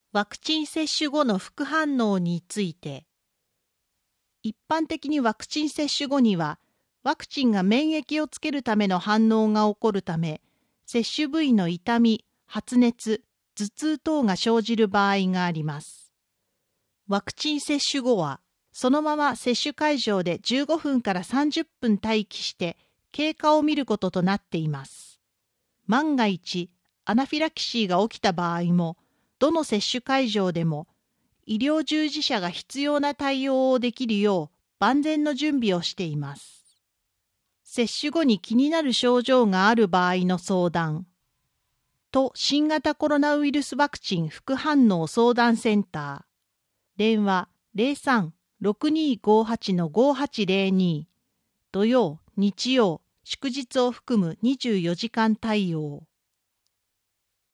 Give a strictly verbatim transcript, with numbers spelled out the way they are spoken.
ワクチン接種後の副反応について。一般的にワクチン接種後には、ワクチンが免疫をつけるための反応が起こるため、接種部位の痛み、発熱、頭痛等が生じる場合があります。ワクチン接種後は、そのまま接種会場でじゅうごふんからさんじゅっぷん待機して経過を見ることとなっています。万が一、アナフィラキシーが起きた場合も、どの接種会場でも医療従事者が必要な対応をできるよう万全の準備をしています。接種後に気になる症状がある場合の相談と新型コロナウイルスワクチン副反応相談センター電話 ゼロさん ろくにーごーはち ごーはちゼロに 土曜、日曜、祝日を含むにじゅうよじかん対応